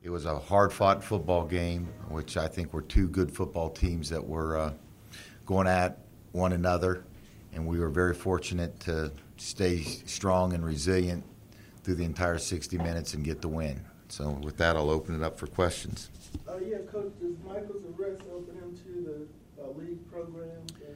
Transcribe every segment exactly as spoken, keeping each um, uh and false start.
It was a hard-fought football game, which I think were two good football teams that were uh, going at one another, and we were very fortunate to stay strong and resilient through the entire sixty minutes and get the win. So with that, I'll open it up for questions. Uh, yeah, Coach, does Michael's arrest open him to the uh, league program?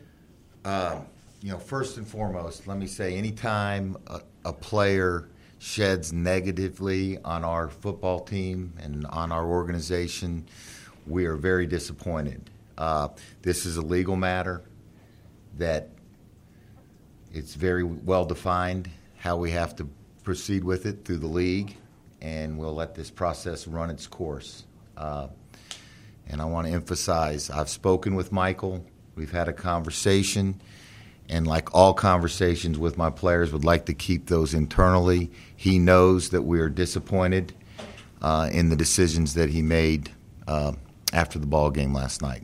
Uh, you know, first and foremost, let me say, anytime a, a player sheds negatively on our football team and on our organization, we are very disappointed. Uh, this is a legal matter that it's very well defined how we have to proceed with it through the league, and we'll let this process run its course. Uh, and I want to emphasize, I've spoken with Michael. We've had a conversation. And like all conversations with my players, would like to keep those internally. He knows that we are disappointed uh, in the decisions that he made uh, after the ball game last night.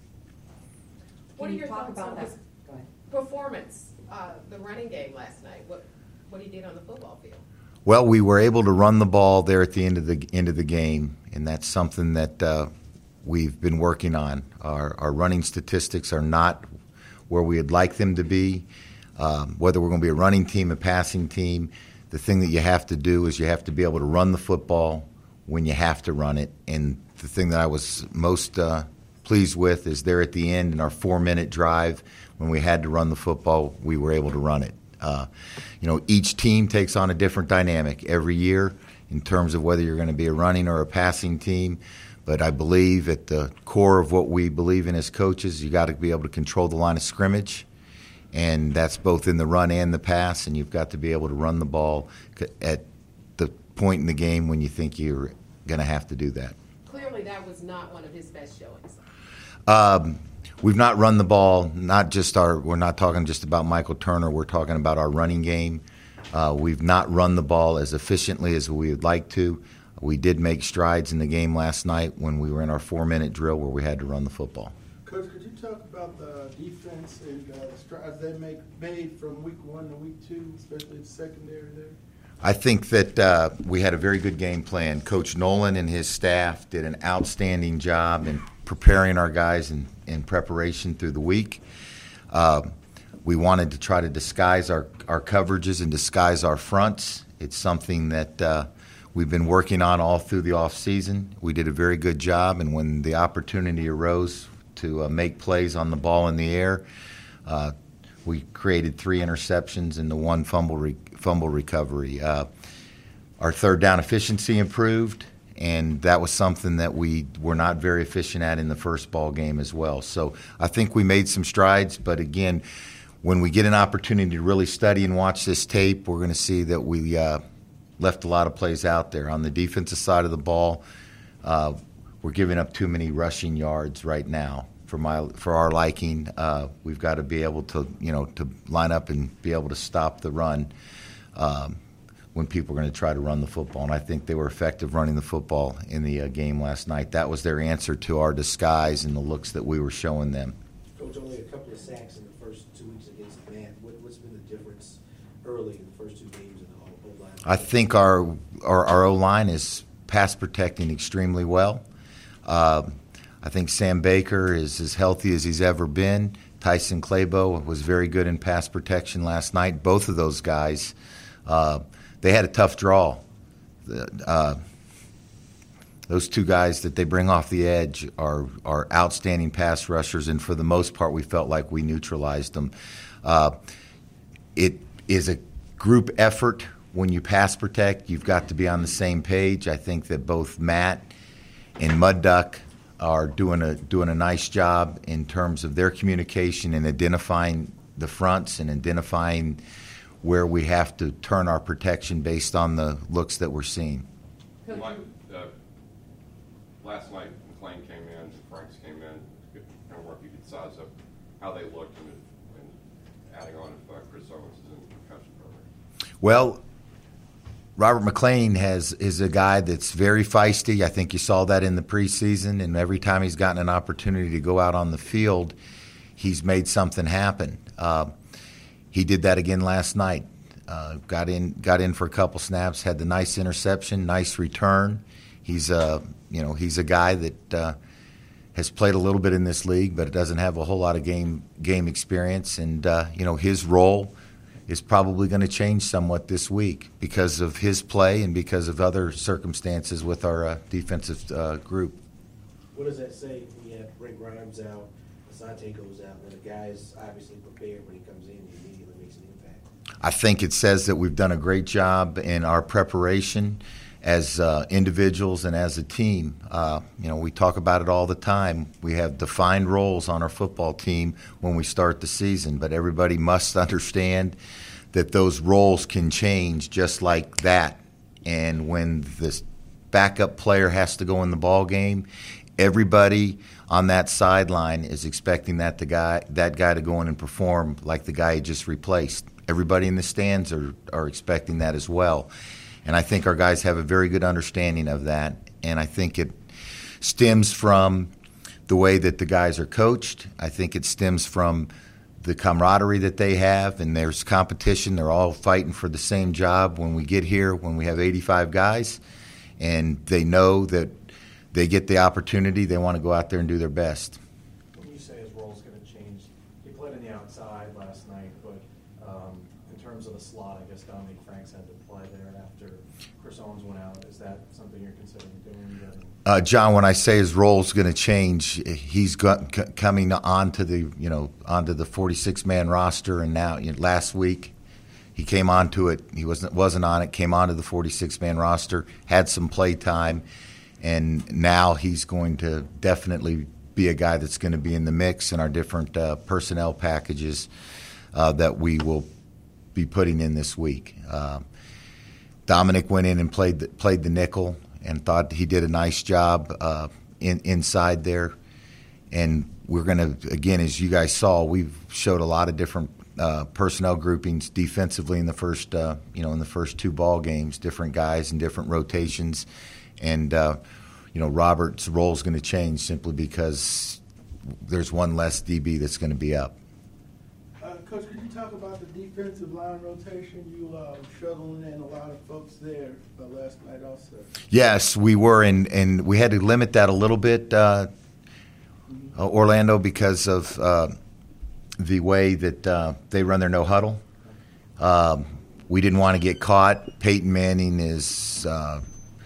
What are your talk thoughts about on that? his performance, uh, the running game last night? What what he did on the football field? Well, we were able to run the ball there at the end of the end of the game, and that's something that uh, we've been working on. Our, our running statistics are not where we'd like them to be. Um, whether we're going to be a running team, a passing team, the thing that you have to do is you have to be able to run the football when you have to run it. And the thing that I was most uh, pleased with is there at the end in our four-minute drive, when we had to run the football, we were able to run it. Uh, you know, each team takes on a different dynamic every year in terms of whether you're going to be a running or a passing team. But I believe at the core of what we believe in as coaches, you got to be able to control the line of scrimmage, and that's both in the run and the pass, and you've got to be able to run the ball at the point in the game when you think you're going to have to do that. Clearly that was not one of his best showings. Um, we've not run the ball, not just our – we're not talking just about Michael Turner. We're talking about our running game. Uh, we've not run the ball as efficiently as we would like to. We did make strides in the game last night when we were in our four-minute drill where we had to run the football. Coach, could you talk about the defense and uh, strides they make, made from week one to week two, especially the secondary there? I think that uh, we had a very good game plan. Coach Nolan and his staff did an outstanding job in preparing our guys in, in preparation through the week. Uh, we wanted to try to disguise our, our coverages and disguise our fronts. It's something that uh, – we've been working on all through the off season. We did a very good job, and when the opportunity arose to uh, make plays on the ball in the air, uh, we created three interceptions and the one fumble re- fumble recovery. Uh, our third down efficiency improved, and that was something that we were not very efficient at in the first ball game as well. So I think we made some strides, but again, when we get an opportunity to really study and watch this tape, we're going to see that we uh, – left a lot of plays out there. On the defensive side of the ball, uh, we're giving up too many rushing yards right now for my for our liking. Uh, we've got to be able to, you know, to line up and be able to stop the run um, when people are going to try to run the football. And I think they were effective running the football in the uh, game last night. That was their answer to our disguise and the looks that we were showing them. Coach, only a couple of sacks in the first two weeks against the man. What, what's been the difference early in the first two games in the whole line? I think our our, our O-line is pass protecting extremely well. Uh, I think Sam Baker is as healthy as he's ever been. Tyson Clabo was very good in pass protection last night. Both of those guys, uh, they had a tough draw. Uh, those two guys that they bring off the edge are, are outstanding pass rushers, and for the most part we felt like we neutralized them. Uh, it is a group effort. When you pass protect, you've got to be on the same page. I think that both Matt and Mud Duck are doing a doing a nice job in terms of their communication and identifying the fronts and identifying where we have to turn our protection based on the looks that we're seeing. Like, uh, last night, McClain came in, Franks came in, kind of work you could size up how they looked and, and adding on if uh, Chris Owens is in the concussion program. Well, Robert McClain has is a guy that's very feisty. I think you saw that in the preseason, and every time he's gotten an opportunity to go out on the field, he's made something happen. Uh, he did that again last night. Uh, got in, got in for a couple snaps, had the nice interception, nice return. He's a you know he's a guy that uh, has played a little bit in this league, but doesn't have a whole lot of game game experience. And uh, you know his role is probably going to change somewhat this week because of his play and because of other circumstances with our uh, defensive uh, group. What does that say when you have Brent Grimes out, Asante goes out, and the guy's obviously prepared when he comes in, he immediately makes an impact? I think it says that we've done a great job in our preparation as uh, individuals and as a team. Uh, you know, we talk about it all the time. We have defined roles on our football team when we start the season, but everybody must understand that those roles can change just like that. And when this backup player has to go in the ball game, everybody on that sideline is expecting that the guy that guy to go in and perform like the guy he just replaced. Everybody in the stands are, are expecting that as well. And I think our guys have a very good understanding of that. And I think it stems from the way that the guys are coached. I think it stems from the camaraderie that they have, and there's competition. They're all fighting for the same job when we get here, when we have eighty-five guys, and they know that they get the opportunity. They want to go out there and do their best. When you say his role is going to change, he played on the outside last night, but um, in terms of the slot, I guess Dominic Franks had to play there after Chris Owens went out. Is that something you're considering doing? Uh, John, when I say his role is going to change, he's got, c- coming onto the you know onto the forty-six man roster, and now you know, last week he came onto it. He wasn't wasn't on it. Came onto the forty-six man roster, had some play time, and now he's going to definitely be a guy that's going to be in the mix in our different uh, personnel packages uh, that we will be putting in this week. Uh, Dominic went in and played the, played the nickel and thought he did a nice job uh, in, inside there. And we're going to, again, as you guys saw, we've showed a lot of different uh, personnel groupings defensively in the first, uh, you know, in the first two ball games, different guys and different rotations. And, uh, you know, Robert's role is going to change simply because there's one less D B that's going to be up. Uh, Coach, could you talk about the defensive line rotation? You uh, struggling in a lot of folks there uh, last night also. Yes, we were, and, and we had to limit that a little bit, uh, uh, Orlando, because of uh, the way that uh, they run their no huddle. Um, we didn't want to get caught. Peyton Manning is uh,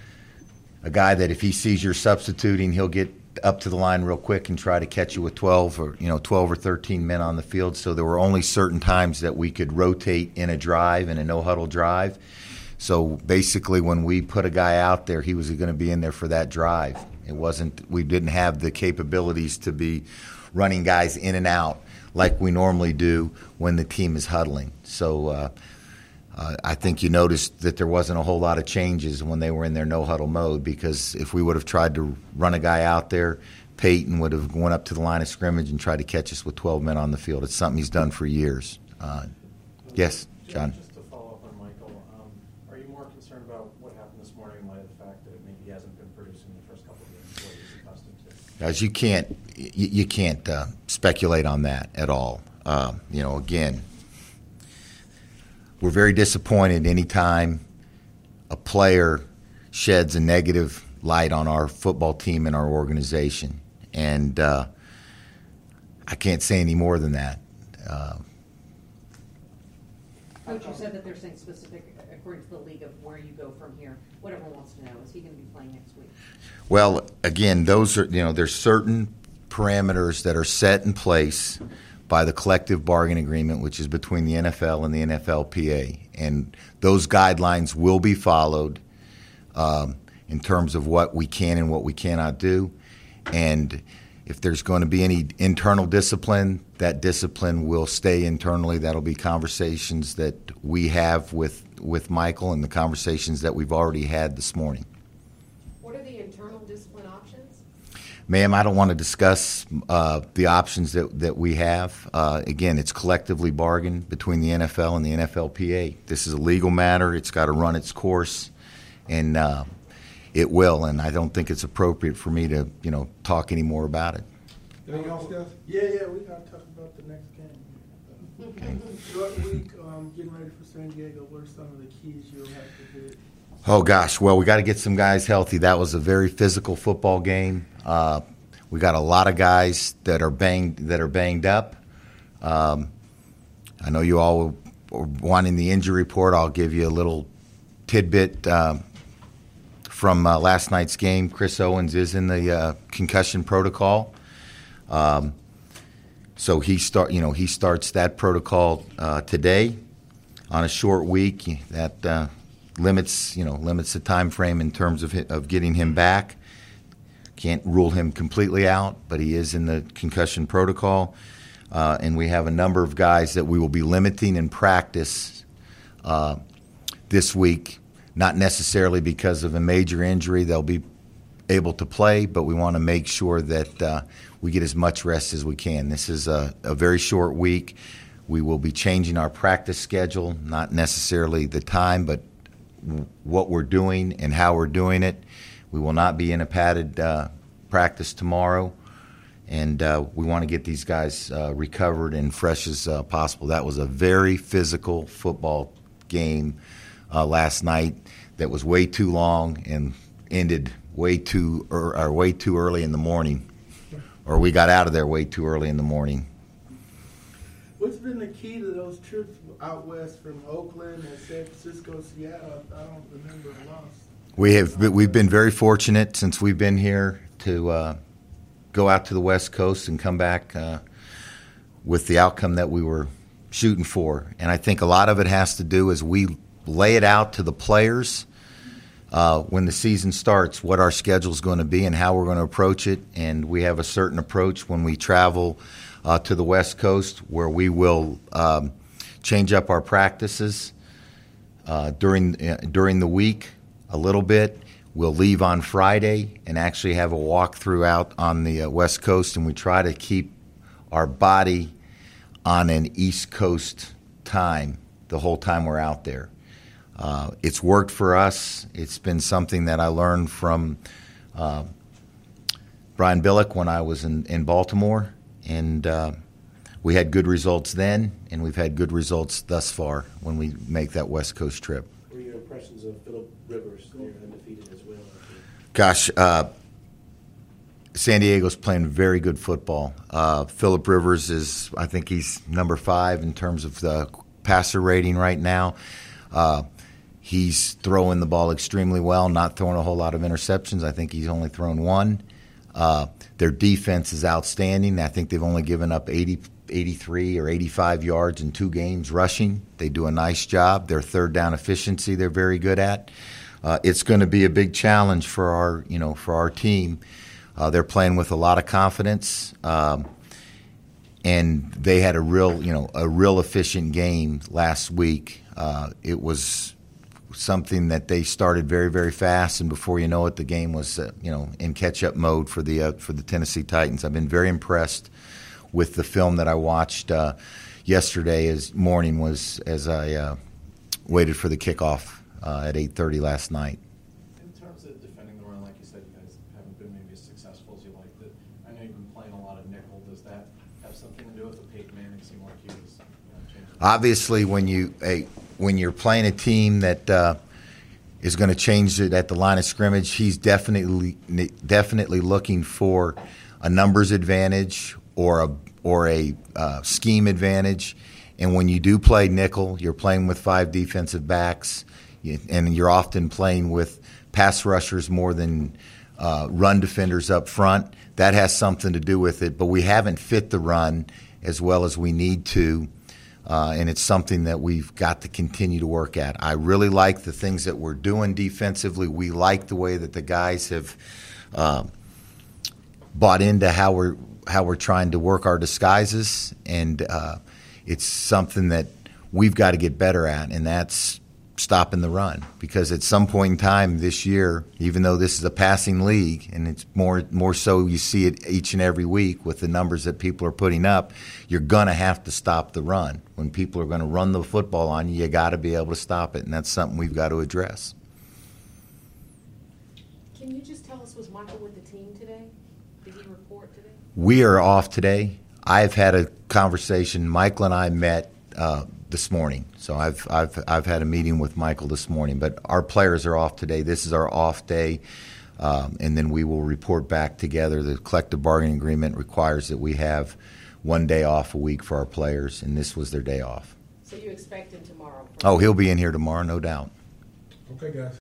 a guy that if he sees you're substituting, he'll get up to the line real quick and try to catch you with twelve or you know twelve or thirteen men on the field. So there were only certain times that we could rotate in a drive, in a no huddle drive. So basically, when we put a guy out there, he was going to be in there for that drive. It wasn't. We didn't have the capabilities to be running guys in and out like we normally do when the team is huddling. So uh, uh, I think you noticed that there wasn't a whole lot of changes when they were in their no huddle mode, because if we would have tried to run a guy out there, Peyton would have went up to the line of scrimmage and tried to catch us with twelve men on the field. It's something he's done for years. Uh, yes, John. Just to follow up on Michael, um, are you more concerned about what happened this morning in light of the fact that maybe he hasn't been producing the first couple of games what he's accustomed to? Guys, you can't you, you can't uh, speculate on that at all. Uh, you know, again, we're very disappointed anytime a player sheds a negative light on our football team and our organization. And uh, I can't say any more than that. Uh, Coach, you said that they're saying specific, according to the league, of where you go from here. What everyone wants to know, is he going to be playing next week? Well, again, those are, you know, there's certain parameters that are set in place by the collective bargaining agreement, which is between the N F L and the N F L P A. And those guidelines will be followed um, in terms of what we can and what we cannot do. And if there's going to be any internal discipline, that discipline will stay internally. That'll be conversations that we have with, with Michael and the conversations that we've already had this morning. What are the internal discipline options? Ma'am, I don't want to discuss uh, the options that, that we have. Uh, again, it's collectively bargained between the N F L and the N F L P A. This is a legal matter. It's got to run its course, and uh, it will. And I don't think it's appropriate for me to, you know, talk any more about it. Anything else, guys? Yeah, yeah, we got to talk about the next game. Okay. Short week, um, getting ready for San Diego. What are some of the keys you'll have to hit? Oh gosh, well we got to get some guys healthy. That was a very physical football game. Uh, we got a lot of guys that are banged that are banged up. Um, I know you all were wanting the injury report. I'll give you a little tidbit um, from uh, last night's game. Chris Owens is in the uh, concussion protocol, um, so he start you know he starts that protocol uh, today on a short week. That uh, limits you know limits the time frame in terms of of getting him back. Can't rule him completely out, but he is in the concussion protocol. Uh, and we have a number of guys that we will be limiting in practice uh, this week, not necessarily because of a major injury. They'll be able to play, but we want to make sure that uh, we get as much rest as we can. This is a, a very short week. We will be changing our practice schedule, not necessarily the time, but w- what we're doing and how we're doing it. We will not be in a padded uh, practice tomorrow. And uh, we want to get these guys uh, recovered and fresh as uh, possible. That was a very physical football game uh, last night that was way too long and ended way too or, or way too early in the morning, or we got out of there way too early in the morning. What's been the key to those trips out west from Oakland and San Francisco, Seattle? I don't remember a loss. We have we've been very fortunate since we've been here to. Uh, go out to the West Coast and come back uh, with the outcome that we were shooting for. And I think a lot of it has to do as we lay it out to the players uh, when the season starts, what our schedule is going to be and how we're going to approach it. And we have a certain approach when we travel uh, to the West Coast where we will um, change up our practices uh, during uh, during the week a little bit. We'll leave on Friday and actually have a walkthrough out on the uh, West Coast, and we try to keep our body on an East Coast time the whole time we're out there. Uh, it's worked for us. It's been something that I learned from uh, Brian Billick when I was in, in Baltimore, and uh, we had good results then, and we've had good results thus far when we make that West Coast trip. What are your impressions of Phillip Rivers? They're undefeated as well. Gosh, uh, San Diego's playing very good football. Uh, Phillip Rivers is, I think he's number five in terms of the passer rating right now. Uh, he's throwing the ball extremely well, not throwing a whole lot of interceptions. I think he's only thrown one. Uh, their defense is outstanding. I think they've only given up eighty, eighty-three or eighty-five yards in two games rushing. They do a nice job. Their third down efficiency they're very good at. Uh, it's going to be a big challenge for our, you know, for our team. Uh, they're playing with a lot of confidence, um, and they had a real, you know, a real efficient game last week. Uh, it was something that they started very, very fast, and before you know it, the game was, uh, you know, in catch-up mode for the uh, for the Tennessee Titans. I've been very impressed with the film that I watched uh, yesterday as morning was as I uh, waited for the kickoff. Uh, at eight thirty last night. In terms of defending the run, like you said, you guys haven't been maybe as successful as you liked it. I know you've been playing a lot of nickel. Does that have something to do with the Peyton Manning seemed like he was you know, changing? Obviously, when you a, when you're playing a team that uh, is going to change it at the line of scrimmage, he's definitely definitely looking for a numbers advantage or a or a uh, scheme advantage. And when you do play nickel, you're playing with five defensive backs. And you're often playing with pass rushers more than uh, run defenders up front. That has something to do with it. But we haven't fit the run as well as we need to, uh, and it's something that we've got to continue to work at. I really like the things that we're doing defensively. We like the way that the guys have uh, bought into how we're how we're trying to work our disguises, and uh, it's something that we've got to get better at, and that's stopping the run, because at some point in time this year, even though this is a passing league and it's more more so you see it each and every week with the numbers that people are putting up, you're going to have to stop the run. When people are going to run the football on you, you got to be able to stop it, and that's something we've got to address. Can you just tell us, was Michael with the team today? Did he report today? We are off today. I've had a conversation. Michael and I met uh, this morning. So I've I've I've had a meeting with Michael this morning. But our players are off today. This is our off day, um, and then we will report back together. The collective bargaining agreement requires that we have one day off a week for our players, and this was their day off. So you expect him tomorrow? Oh, he'll be in here tomorrow, no doubt. Okay, guys.